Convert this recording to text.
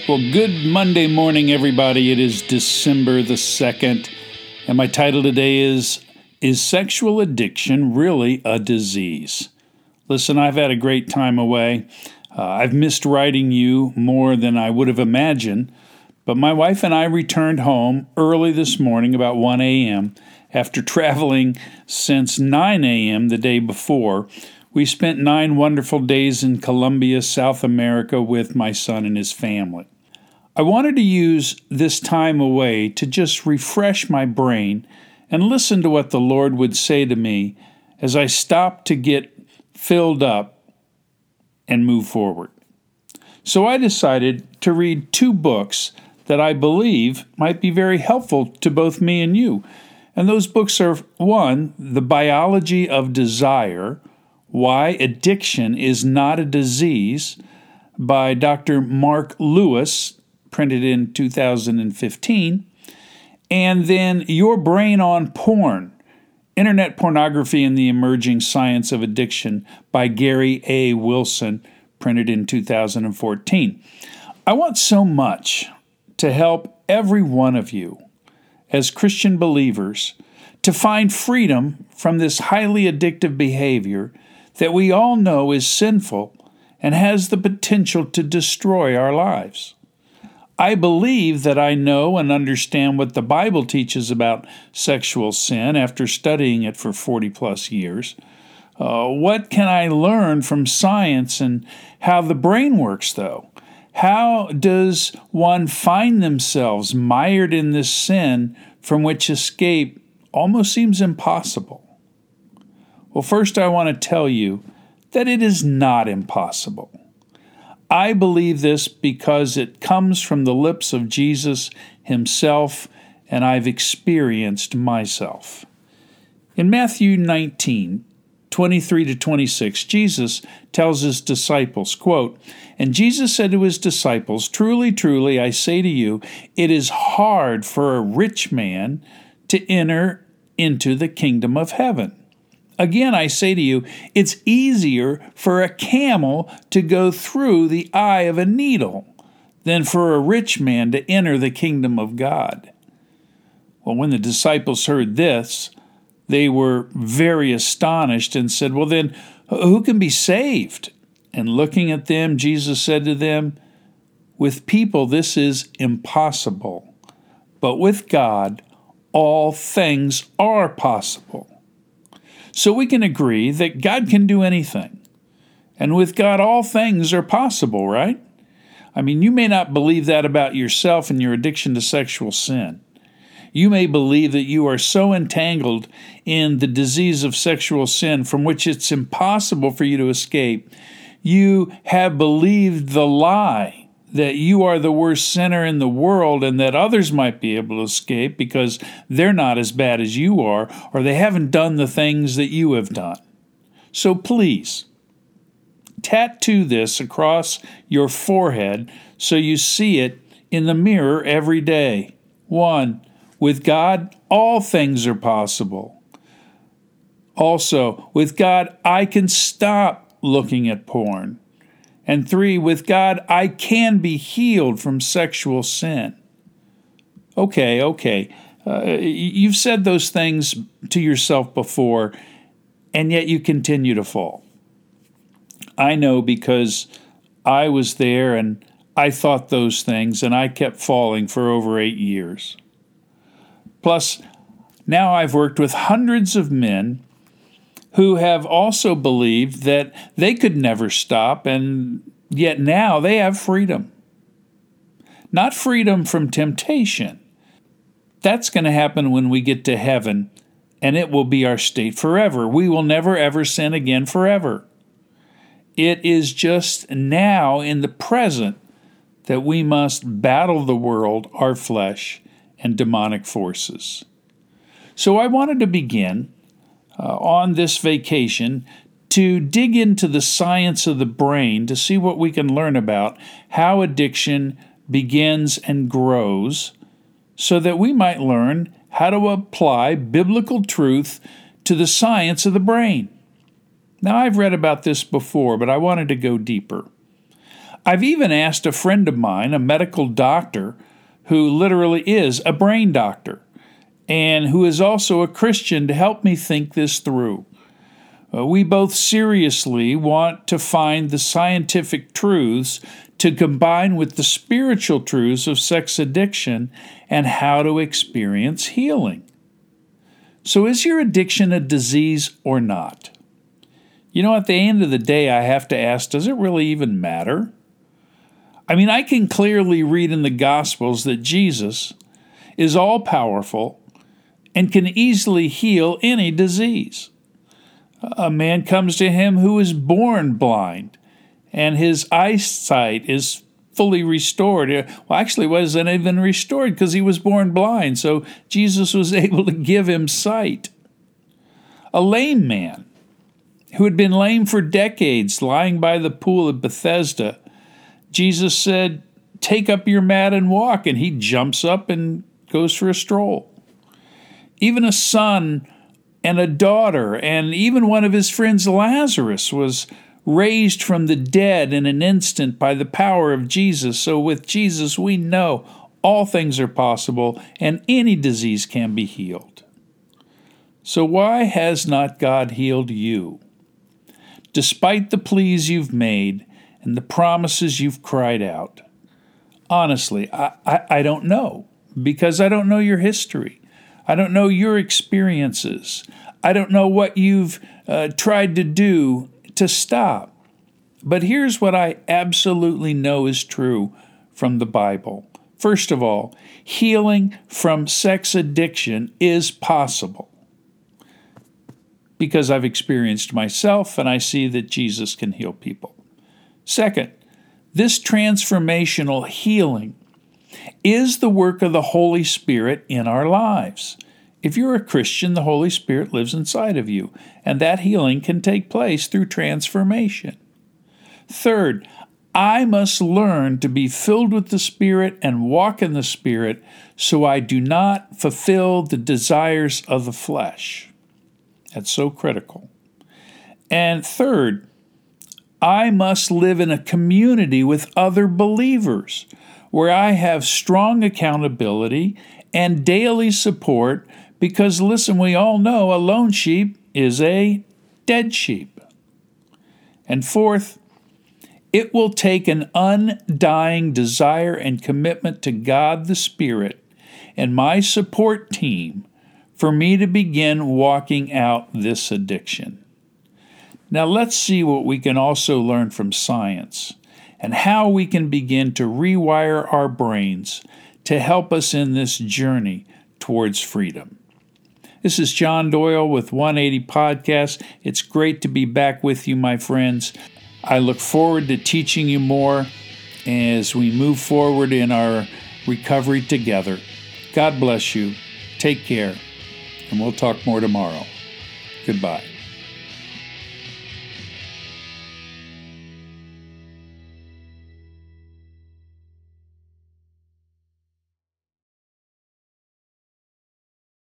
Well, good Monday morning, everybody. It is December the 2nd, and my title today is Sexual Addiction Really a Disease? Listen, I've had a great time away. I've missed writing you more than I would have imagined, but my wife and I returned home early this morning, about 1 a.m., after traveling since 9 a.m. the day before. We spent 9 wonderful days in Colombia, South America, with my son and his family. I wanted to use this time away to just refresh my brain and listen to what the Lord would say to me as I stopped to get filled up and move forward. So I decided to read 2 books that I believe might be very helpful to both me and you. And those books are, 1, The Biology of Desire, Why Addiction is Not a Disease, by Dr. Mark Lewis, printed in 2015, and then Your Brain on Porn, Internet Pornography and the Emerging Science of Addiction, by Gary A. Wilson, printed in 2014. I want so much to help every one of you as Christian believers to find freedom from this highly addictive behavior that we all know is sinful and has the potential to destroy our lives. I believe that I know and understand what the Bible teaches about sexual sin after studying it for 40-plus years. What can I learn from science and how the brain works, though? How does one find themselves mired in this sin from which escape almost seems impossible? Well, first I want to tell you that it is not impossible. I believe this because it comes from the lips of Jesus himself, and I've experienced myself. In Matthew 19, 23-26, Jesus tells his disciples, quote, "And Jesus said to his disciples, 'Truly, truly, I say to you, it is hard for a rich man to enter into the kingdom of heaven. Again, I say to you, it's easier for a camel to go through the eye of a needle than for a rich man to enter the kingdom of God.'" Well, when the disciples heard this, they were very astonished and said, "Well, then, who can be saved?" And looking at them, Jesus said to them, "With people this is impossible, but with God all things are possible." So we can agree that God can do anything. And with God, all things are possible, right? I mean, you may not believe that about yourself and your addiction to sexual sin. You may believe that you are so entangled in the disease of sexual sin from which it's impossible for you to escape. You have believed the lie that you are the worst sinner in the world and that others might be able to escape because they're not as bad as you are, or they haven't done the things that you have done. So please, tattoo this across your forehead so you see it in the mirror every day. 1, with God, all things are possible. Also, with God, I can stop looking at porn. And 3, with God, I can be healed from sexual sin. Okay. You've said those things to yourself before, and yet you continue to fall. I know because I was there and I thought those things, and I kept falling for over 8 years. Plus, now I've worked with hundreds of men who have also believed that they could never stop, and yet now they have freedom. Not freedom from temptation. That's going to happen when we get to heaven, and it will be our state forever. We will never, ever sin again forever. It is just now in the present that we must battle the world, our flesh, and demonic forces. So I wanted to begin on this vacation to dig into the science of the brain to see what we can learn about how addiction begins and grows so that we might learn how to apply biblical truth to the science of the brain. Now, I've read about this before, but I wanted to go deeper. I've even asked a friend of mine, a medical doctor, who literally is a brain doctor, and who is also a Christian, to help me think this through. We both seriously want to find the scientific truths to combine with the spiritual truths of sex addiction and how to experience healing. So is your addiction a disease or not? At the end of the day, I have to ask, does it really even matter? I can clearly read in the Gospels that Jesus is all-powerful and can easily heal any disease. A man comes to him who is born blind, and his eyesight is fully restored. Well, actually, it wasn't even restored because he was born blind, so Jesus was able to give him sight. A lame man who had been lame for decades, lying by the pool of Bethesda, Jesus said, "Take up your mat and walk," and he jumps up and goes for a stroll. Even a son and a daughter, and even one of his friends, Lazarus, was raised from the dead in an instant by the power of Jesus. So with Jesus, we know all things are possible and any disease can be healed. So why has not God healed you? Despite the pleas you've made and the promises you've cried out. Honestly, I don't know, because I don't know your history. I don't know your experiences. I don't know what you've tried to do to stop. But here's what I absolutely know is true from the Bible. First of all, healing from sex addiction is possible, because I've experienced myself and I see that Jesus can heal people. Second, this transformational healing is the work of the Holy Spirit in our lives. If you're a Christian, the Holy Spirit lives inside of you, and that healing can take place through transformation. Third, I must learn to be filled with the Spirit and walk in the Spirit so I do not fulfill the desires of the flesh. That's so critical. And third, I must live in a community with other believers where I have strong accountability and daily support, because, listen, we all know a lone sheep is a dead sheep. And fourth, it will take an undying desire and commitment to God the Spirit and my support team for me to begin walking out this addiction. Now let's see what we can also learn from science and how we can begin to rewire our brains to help us in this journey towards freedom. This is John Doyle with 180 Podcast. It's great to be back with you, my friends. I look forward to teaching you more as we move forward in our recovery together. God bless you. Take care, and we'll talk more tomorrow. Goodbye.